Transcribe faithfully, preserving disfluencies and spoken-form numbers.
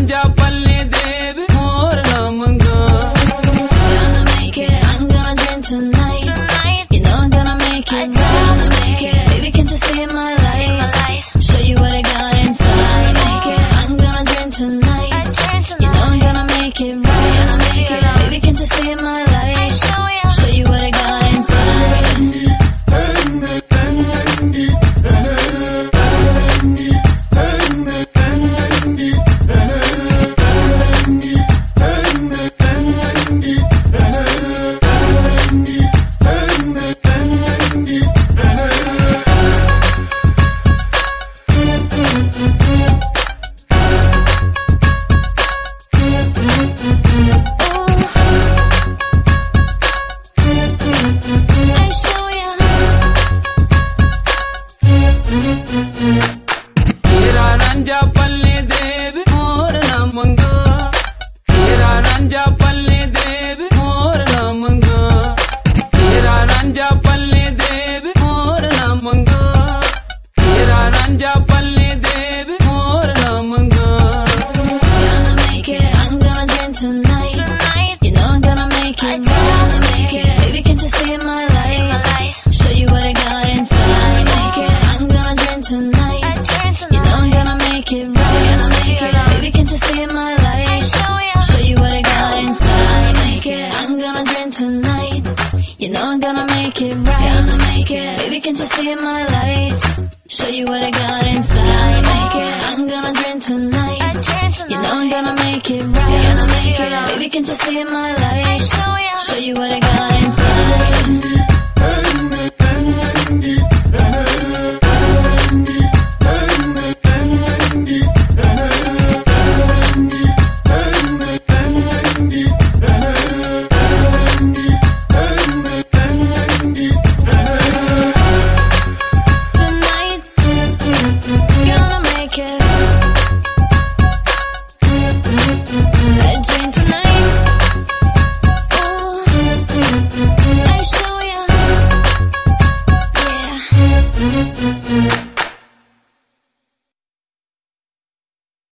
रांझा पल्ले देव और ना मंगा Gonna make it, I'm gonna drink tonight, tonight. You know I'm gonna make it, I'm gonna make it. Baby, can't you see my light? Show you what I got inside. Make it, I'm gonna drink tonight, you know I'm gonna make it right. Make it, baby, can't you see my light? Show you what I got inside. तेरा रांझा पल्ले देव और ना मंगा तेरा रांझा पल्ले देव और ना मंगा तेरा रांझा पल्ले देव और ना मंगा तेरा रांझा पल्ले देव और ना मंगा Gonna make it, I'm gonna drink tonight, tonight. You know I'm gonna make it right. Make it, baby, can't you see my light? Show you what I got inside. Make it, I'm gonna drink tonight. You know I'm gonna make it right. Make it, baby, can't you see my light? Show you what I got inside. Make it, I'm gonna drink tonight. You know I'm gonna make it right. Make it, baby, can't you see my light? Show you what I got inside. Make it, I'm gonna drink tonight. You know I'm gonna make it right. Make it, baby, can't you see my light? Show you what I got.